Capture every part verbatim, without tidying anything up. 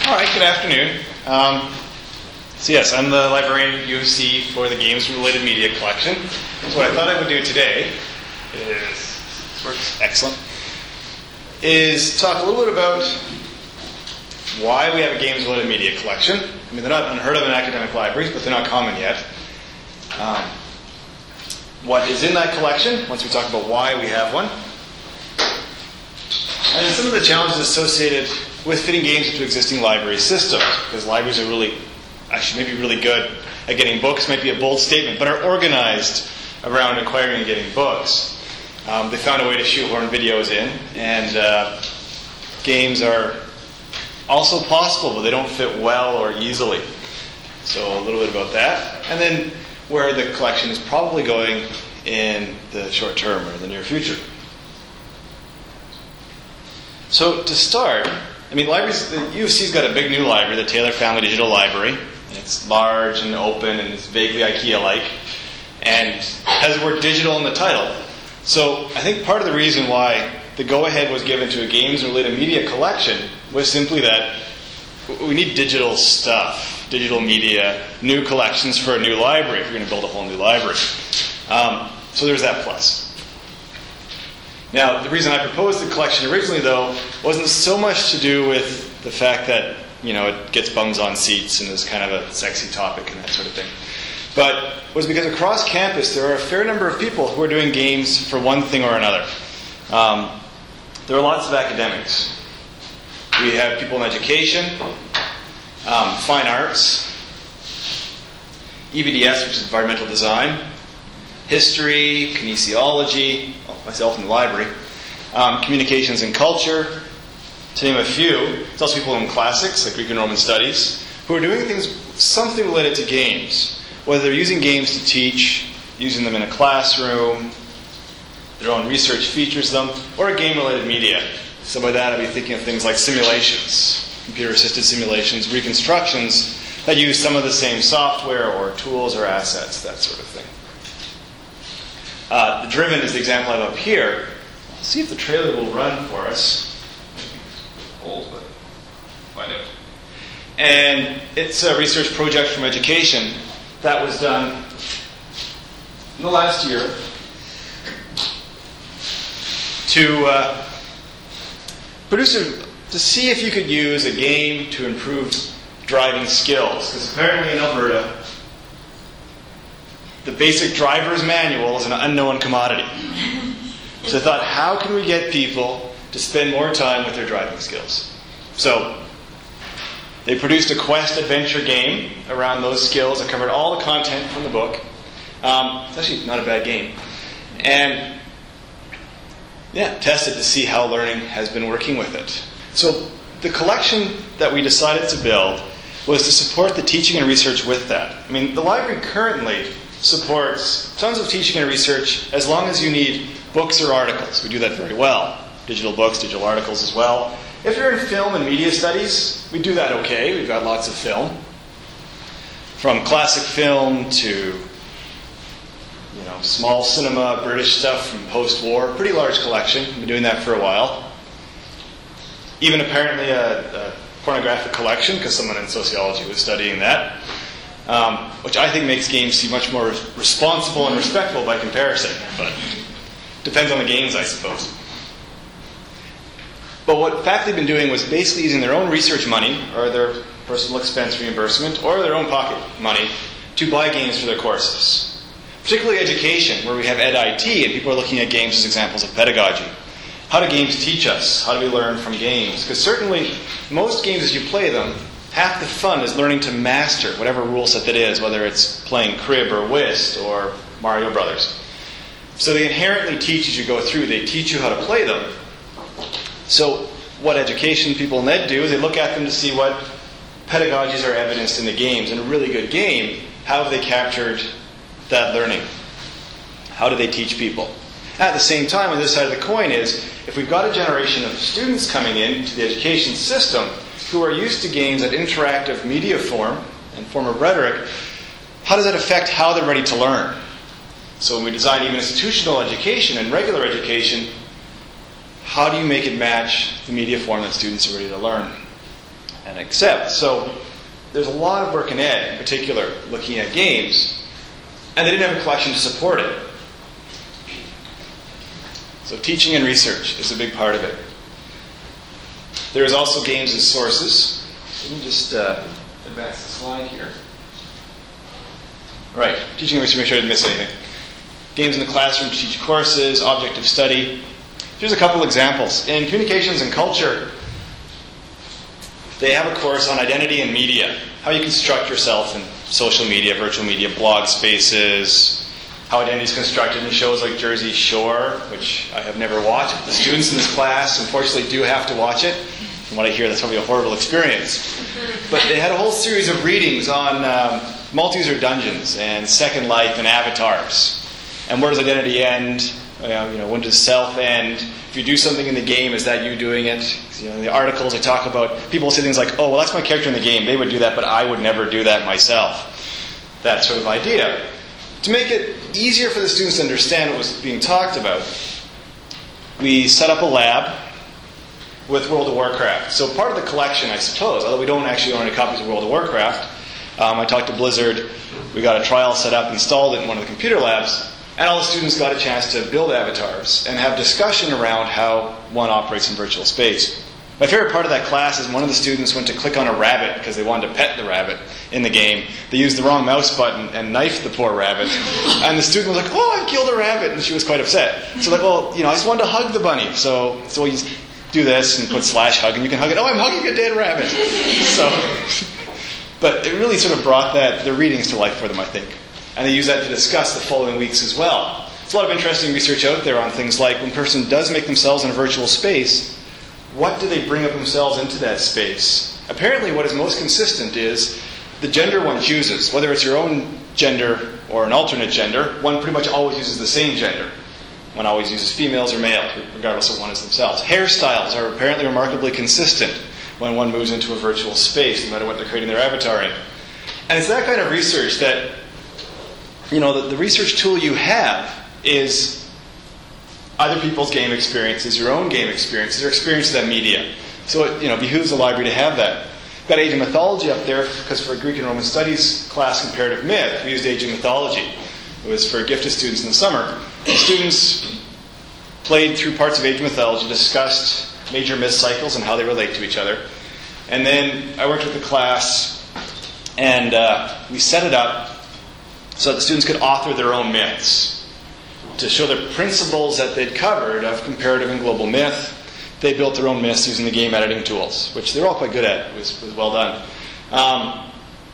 All right, good afternoon. Um, so yes, I'm the librarian at U of C for the games-related media collection. So what I thought I would do today is, this works excellent, is talk a little bit about why we have a games-related media collection. I mean, they're not unheard of in academic libraries, but they're not common yet. Um, what is in that collection, once we talk about why we have one. And then some of the challenges associated with fitting games into existing library systems, because libraries are really, actually maybe really good at getting books, might be a bold statement, but are organized around acquiring and getting books. Um, they found a way to shoehorn videos in, and uh, games are also possible, but they don't fit well or easily. So a little bit about that. And then where the collection is probably going in the short term or the near future. So to start, I mean, libraries, the U of C's got a big new library, the Taylor Family Digital Library. It's large and open and it's vaguely IKEA-like and has the word digital in the title. So I think part of the reason why the go-ahead was given to a games-related media collection was simply that we need digital stuff, digital media, new collections for a new library if you're going to build a whole new library. Um, so there's that plus. Now, the reason I proposed the collection originally, though, wasn't so much to do with the fact that, you know, it gets bums on seats and is kind of a sexy topic and that sort of thing, but was because across campus there are a fair number of people who are doing games for one thing or another. Um, there are lots of academics. We have people in education, um, fine arts, E V D S, which is environmental design, history, kinesiology, well, myself in the library, um, communications and culture, to name a few. There's also people in classics, like Greek and Roman studies, who are doing things, something related to games, whether they're using games to teach, using them in a classroom, their own research features them, or a game-related media. So by that I'd be thinking of things like simulations, computer-assisted simulations, reconstructions that use some of the same software or tools or assets, that sort of thing. Uh, the Driven is the example I have up here. Let's see if the trailer will run for us. Old, but find out. And it's a research project from education that was done in the last year to uh, produce a, to see if you could use a game to improve driving skills. Because apparently in Alberta, the basic driver's manual is an unknown commodity. So I thought, how can we get people to spend more time with their driving skills? So they produced a quest adventure game around those skills that covered all the content from the book. Um, it's actually not a bad game. And yeah, tested to see how learning has been working with it. So the collection that we decided to build was to support the teaching and research with that. I mean, the library currently supports tons of teaching and research as long as you need books or articles. We do that very well. Digital books, digital articles as well. If you're in film and media studies, we do that okay. We've got lots of film. From classic film to, you know, small cinema, British stuff from post-war. Pretty large collection. We've been doing that for a while. Even apparently a, a pornographic collection, because someone in sociology was studying that. Um, which I think makes games seem much more responsible and respectful by comparison. But depends on the games, I suppose. But what fact they've been doing was basically using their own research money, or their personal expense reimbursement, or their own pocket money to buy games for their courses. Particularly education, where we have Ed I T, and people are looking at games as examples of pedagogy. How do games teach us? How do we learn from games? Because certainly, most games as you play them, half the fun is learning to master whatever rule set that is, whether it's playing crib or whist or Mario Brothers. So they inherently teach as you go through. They teach you how to play them. So what education people in Ed do is they look at them to see what pedagogies are evidenced in the games. In a really good game, how have they captured that learning? How do they teach people? At the same time, on this side of the coin is, if we've got a generation of students coming into the education system who are used to games at interactive media form and form of rhetoric, how does that affect how they're ready to learn? So when we design even institutional education and regular education, how do you make it match the media form that students are ready to learn? and accept. So there's a lot of work in ed, in particular, looking at games, and they didn't have a collection to support it. So teaching and research is a big part of it. There is also games as sources. Let me just uh, advance the slide here. Right, teaching and research, make sure I didn't miss anything. Games in the classroom to teach courses, objective study. Here's a couple examples. In communications and culture, they have a course on identity and media, how you construct yourself in social media, virtual media, blog spaces, how identity is constructed in shows like Jersey Shore, which I have never watched. The students in this class, unfortunately, do have to watch it. From what I hear, that's probably a horrible experience. But they had a whole series of readings on um, multi-user dungeons and Second Life and avatars. And where does identity end? You know, you know, when does self end? If you do something in the game, is that you doing it? You know, in the articles I talk about, people say things like, oh, well, that's my character in the game. They would do that, but I would never do that myself. That sort of idea. To make it easier for the students to understand what was being talked about, we set up a lab with World of Warcraft. So part of the collection, I suppose, although we don't actually own any copies of World of Warcraft, um, I talked to Blizzard. We got a trial set up, installed it in one of the computer labs, and all the students got a chance to build avatars and have discussion around how one operates in virtual space. My favorite part of that class is one of the students went to click on a rabbit because they wanted to pet the rabbit in the game. They used the wrong mouse button and knifed the poor rabbit. And the student was like, oh, I've killed a rabbit. And she was quite upset. So like, well, you know, I just wanted to hug the bunny. So so we just do this and put slash hug and you can hug it. Oh, I'm hugging a dead rabbit. So, but it really sort of brought that the readings to life for them, I think. And they use that to discuss the following weeks as well. There's a lot of interesting research out there on things like when a person does make themselves in a virtual space, what do they bring of themselves into that space? Apparently what is most consistent is the gender one chooses. Whether it's your own gender or an alternate gender, one pretty much always uses the same gender. One always uses females or male, regardless of one is themselves. Hairstyles are apparently remarkably consistent when one moves into a virtual space, no matter what they're creating their avatar in. And it's that kind of research that, you know, the, the research tool you have is other people's game experiences, your own game experiences, or experience of that media. So it, you know, behooves the library to have that. We've got Age of Mythology up there because for a Greek and Roman Studies class, comparative myth, we used Age of Mythology. It was for gifted students in the summer. The students played through parts of Age of Mythology, discussed major myth cycles and how they relate to each other. And then I worked with the class, and uh, we set it up so that the students could author their own myths. To show the principles that they'd covered of comparative and global myth, they built their own myths using the game editing tools, which they're all quite good at. It was, was well done. Um,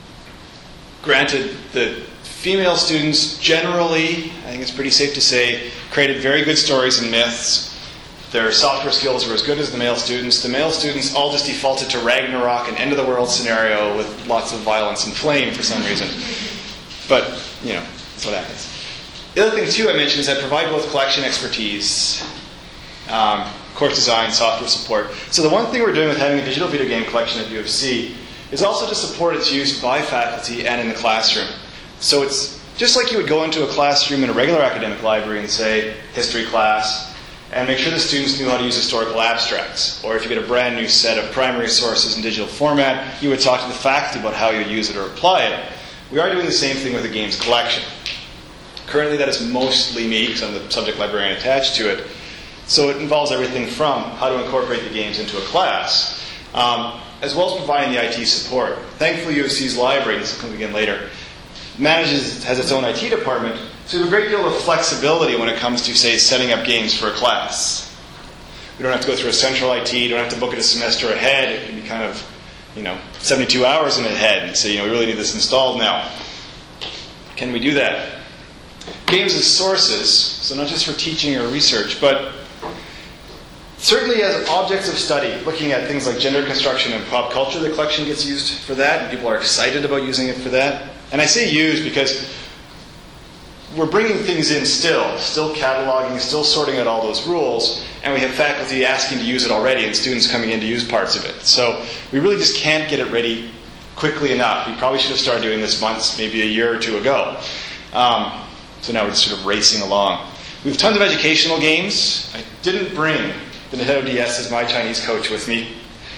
granted, the female students generally, I think it's pretty safe to say, created very good stories and myths. Their software skills were as good as the male students. The male students all just defaulted to Ragnarok, an end-of-the-world scenario with lots of violence and flame for some reason. But, you know, that's what happens. The other thing, too, I mentioned is I provide both collection expertise, um, course design, software support. So the one thing we're doing with having a digital video game collection at U of C is also to support its use by faculty and in the classroom. So it's just like you would go into a classroom in a regular academic library and say, history class, and make sure the students knew how to use historical abstracts. Or if you get a brand new set of primary sources in digital format, you would talk to the faculty about how you use it or apply it. We are doing the same thing with the games collection. Currently that is mostly me, because I'm the subject librarian attached to it. So it involves everything from how to incorporate the games into a class, um, as well as providing the I T support. Thankfully, U of C's library, this will come again later, manages, has its own I T department, so we have a great deal of flexibility when it comes to, say, setting up games for a class. We don't have to go through a central I T, don't have to book it a semester ahead. It can be kind of, you know, seventy-two hours in ahead and say, you know, we really need this installed now. Can we do that? Games as sources, so not just for teaching or research, but certainly as objects of study, looking at things like gender construction and pop culture, the collection gets used for that, and people are excited about using it for that. And I say use because we're bringing things in still, still cataloging, still sorting out all those rules, and we have faculty asking to use it already and students coming in to use parts of it. So we really just can't get it ready quickly enough. We probably should have started doing this months, maybe a year or two ago. Um, so now we're just sort of racing along. We have tons of educational games. I didn't bring the Nintendo D S as my Chinese coach with me.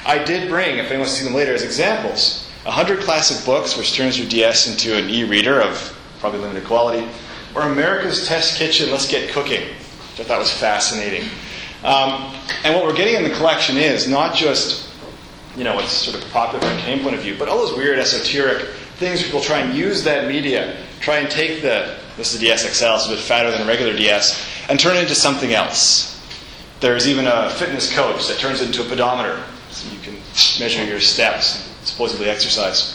I did bring, if anyone wants to see them later, as examples, one hundred classic books, which turns your D S into an e-reader of probably limited quality, or America's Test Kitchen, Let's Get Cooking, which I thought was fascinating. Um, and what we're getting in the collection is not just, you know, what's sort of popular from a game point of view, but all those weird esoteric things people try and use that media, try and take the, this is the D S X L, it's a bit fatter than a regular D S, and turn it into something else. There's even a fitness coach that turns it into a pedometer, so you can measure your steps and supposedly exercise.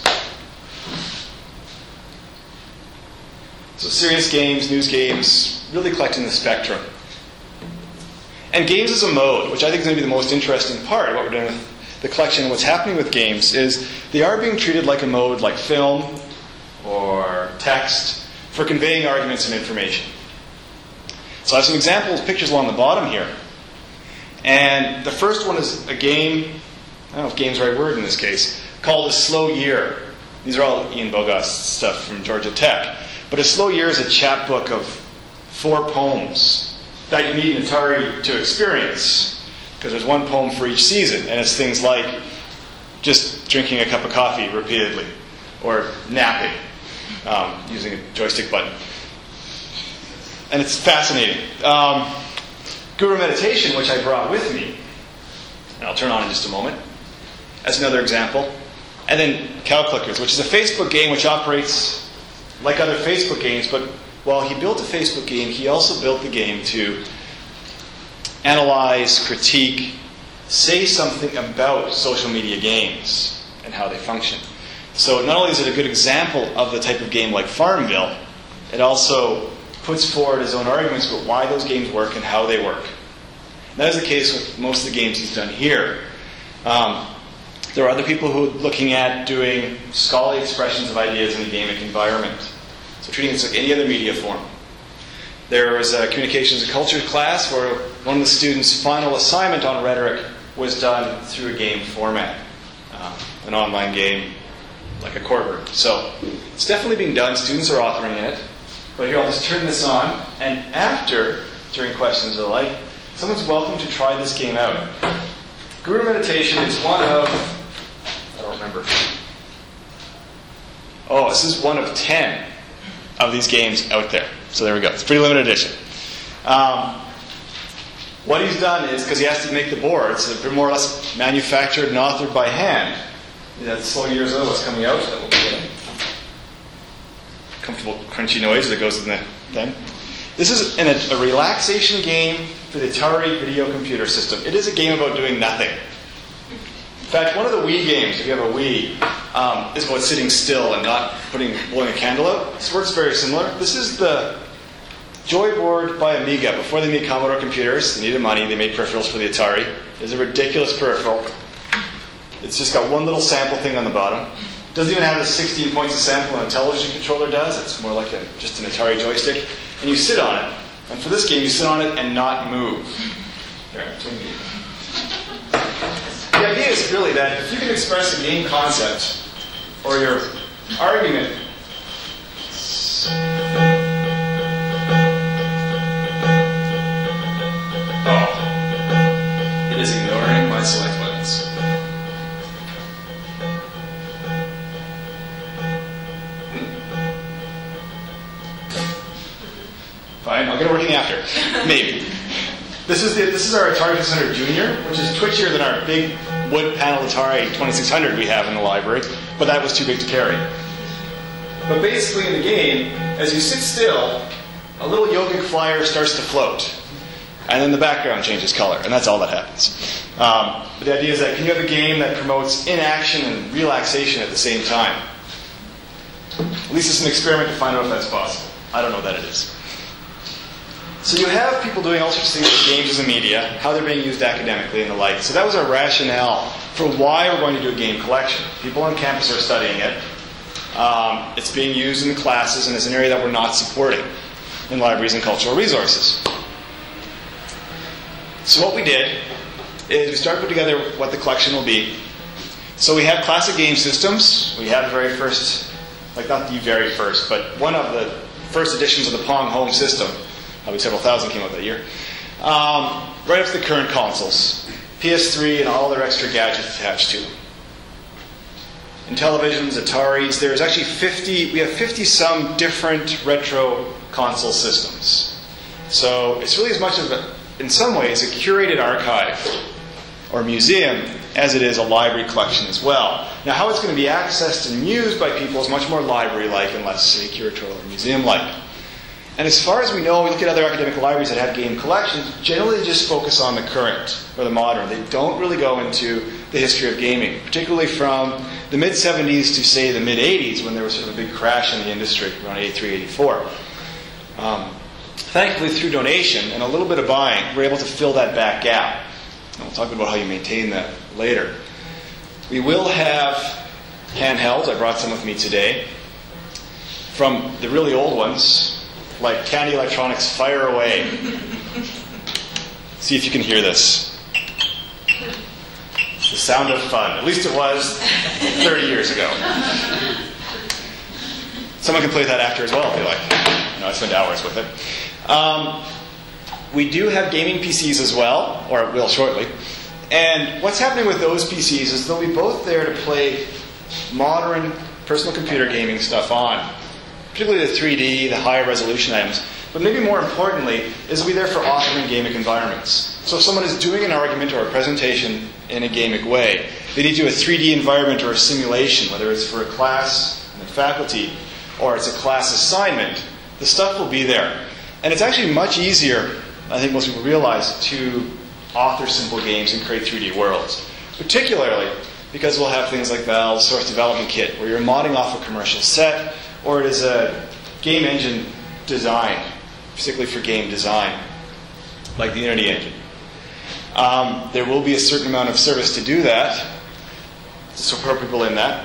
So serious games, news games, really collecting the spectrum. And games as a mode, which I think is going to be the most interesting part of what we're doing with the collection and what's happening with games, is they are being treated like a mode like film or text for conveying arguments and information. So I have some examples, pictures along the bottom here. And the first one is a game, I don't know if game's the right word in this case, called A Slow Year. These are all Ian Bogost stuff from Georgia Tech. But A Slow Year is a chapbook of four poems that you need an Atari to experience, because there's one poem for each season, and it's things like just drinking a cup of coffee repeatedly, or napping, um, using a joystick button. And it's fascinating. Um, Guru Meditation, which I brought with me, and I'll turn on in just a moment, as another example. And then Cow Clickers, which is a Facebook game which operates like other Facebook games, but while he built a Facebook game, he also built the game to analyze, critique, say something about social media games and how they function. So not only is it a good example of the type of game like Farmville, it also puts forward his own arguments about why those games work and how they work. And that is the case with most of the games he's done here. Um, there are other people who are looking at doing scholarly expressions of ideas in a gamic environment. So treating it like any other media form. There was a communications and culture class where one of the students' final assignment on rhetoric was done through a game format. Uh, an online game like a Corber. So it's definitely being done. Students are authoring in it. But here, I'll just turn this on, and after, during questions or the like, someone's welcome to try this game out. Guru Meditation is one of, I don't remember. Oh, this is one of ten of these games out there. So there we go. It's a pretty limited edition. Um, what he's done is, because he has to make the boards, they're more or less manufactured and authored by hand. That's slow years old, what's coming out. That will be getting comfortable crunchy noise that goes in the thing. This is an, a relaxation game for the Atari Video Computer System. It is a game about doing nothing. In fact, one of the Wii games, if you have a Wii, um, is about sitting still and not putting blowing a candle out. This works very similar. This is the Joyboard by Amiga. Before they made Commodore computers, they needed money, they made peripherals for the Atari. It's a ridiculous peripheral. It's just got one little sample thing on the bottom. Doesn't even have the sixteen points of sample on a television controller does. It's more like a, just an Atari joystick. And you sit on it. And for this game, you sit on it and not move. Here, the idea is really that if you can express a game concept or your argument, oh, it is ignoring my select buttons. Fine, I'll get it working after. Maybe. This is the, this is our Atari twenty-six hundred Junior, which is twitchier than our big wood panel Atari twenty-six hundred we have in the library, but that was too big to carry. But basically in the game, as you sit still, a little yogic flyer starts to float. And then the background changes color, and that's all that happens. Um, but the idea is that can you have a game that promotes inaction and relaxation at the same time? At least it's an experiment to find out if that's possible. I don't know that it is. So you have people doing all sorts of things with games as a media, how they're being used academically and the like. So that was our rationale for why we're going to do a game collection. People on campus are studying it. Um, it's being used in the classes, and it's an area that we're not supporting in libraries and cultural resources. So what we did is we started to put together what the collection will be. So we have classic game systems. We have the very first, like not the very first, but one of the first editions of the Pong home system. Probably several thousand came out that year. Um, right up to the current consoles. P S three and all their extra gadgets attached to them. In televisions, Ataris, there's actually fifty, we have fifty some different retro console systems. So it's really as much of a, in some ways, a curated archive or museum as it is a library collection as well. Now, how it's going to be accessed and used by people is much more library-like and less, say, curatorial or museum-like. And as far as we know, we look at other academic libraries that have game collections, generally they just focus on the current or the modern. They don't really go into the history of gaming, particularly from the mid seventies to, say, the mid eighties, when there was sort of a big crash in the industry, around eighty-three, eighty-four. Um, thankfully, through donation and a little bit of buying, we're able to fill that back gap. And we'll talk about how you maintain that later. We will have handhelds. I brought some with me today. From the really old ones, like Candy Electronics Fire Away. See if you can hear this. It's the sound of fun. At least it was thirty years ago. Someone can play that after as well if they like. You know, I spent hours with it. Um, we do have gaming P Cs as well, or will shortly. And what's happening with those P Cs is they'll be both there to play modern personal computer gaming stuff on. Particularly the three D, the higher resolution items. But maybe more importantly, is they'll be there for authoring gamic environments. So if someone is doing an argument or a presentation in a gamic way, they need to do a three D environment or a simulation, whether it's for a class and their faculty, or it's a class assignment, the stuff will be there. And it's actually much easier, I think most people realize, to author simple games and create three D worlds. Particularly because we'll have things like Valve's Source Development Kit, where you're modding off a commercial set, or it is a game engine designed, particularly for game design, like the Unity engine. Um, there will be a certain amount of service to do that, to support people in that.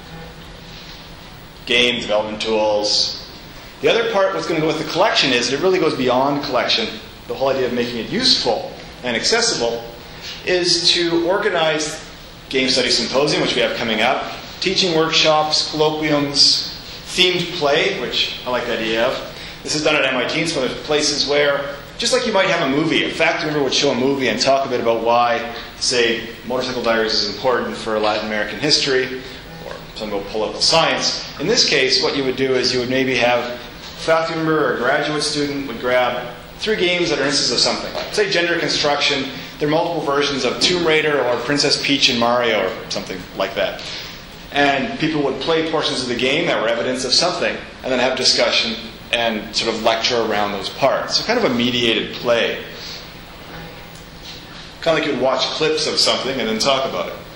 Game development tools. The other part, what's going to go with the collection, is that it really goes beyond collection. The whole idea of making it useful and accessible is to organize game study symposium, which we have coming up, teaching workshops, colloquiums, themed play, which I like the idea of. This is done at M I T. It's one of the places where, just like you might have a movie, a faculty member would show a movie and talk a bit about why, say, Motorcycle Diaries is important for Latin American history, or something about political science. In this case, what you would do is you would maybe have a faculty member or a graduate student would grab three games that are instances of something. Say gender construction. There are multiple versions of Tomb Raider or Princess Peach and Mario or something like that. And people would play portions of the game that were evidence of something, and then have discussion and sort of lecture around those parts. So kind of a mediated play. Kind of like you'd watch clips of something and then talk about it.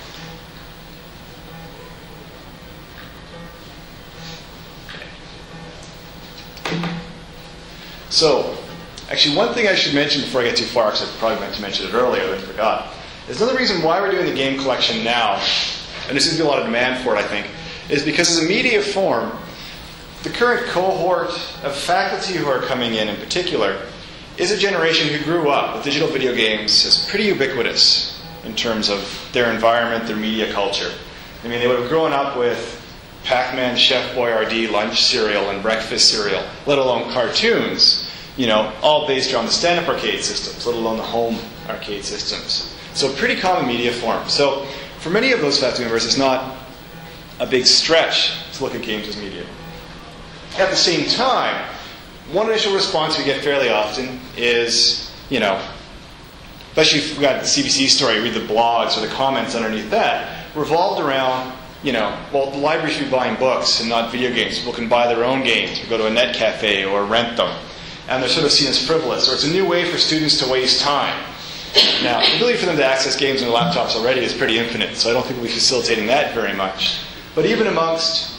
So, actually one thing I should mention before I get too far, because I probably meant to mention it earlier and I forgot, is another reason why we're doing the game collection now, and there seems to be a lot of demand for it, I think, is because as a media form, the current cohort of faculty who are coming in in particular is a generation who grew up with digital video games as pretty ubiquitous in terms of their environment, their media culture. I mean, they would have grown up with Pac-Man, Chef Boyardee, lunch cereal, and breakfast cereal, let alone cartoons, you know, all based around the stand-up arcade systems, let alone the home arcade systems. So pretty common media form. So for many of those faculty members, it's not a big stretch to look at games as media. At the same time, one initial response we get fairly often is, you know, especially if we've got the C B C story, read the blogs or the comments underneath that, revolved around, you know, well, the library should be buying books and not video games. People can buy their own games or go to a net cafe or rent them. And they're sort of seen as frivolous, or it's a new way for students to waste time. Now, the ability for them to access games on their laptops already is pretty infinite, so I don't think we'll be facilitating that very much. But even amongst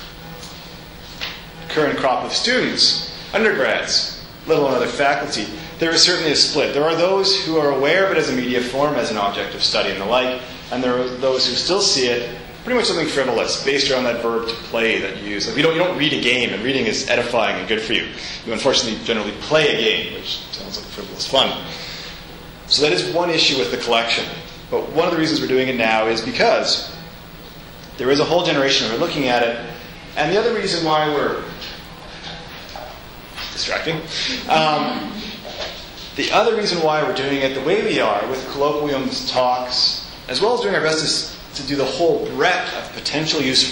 the current crop of students, undergrads, let alone other faculty, there is certainly a split. There are those who are aware of it as a media form, as an object of study and the like, and there are those who still see it pretty much something frivolous, based around that verb to play that you use. Like you don't, you don't read a game, and reading is edifying and good for you. You unfortunately generally play a game, which sounds like frivolous fun. So that is one issue with the collection. But one of the reasons we're doing it now is because there is a whole generation who are looking at it, and the other reason why we're distracting, um, The other reason why we're doing it the way we are, with colloquiums, talks, as well as doing our best to, to do the whole breadth of potential use for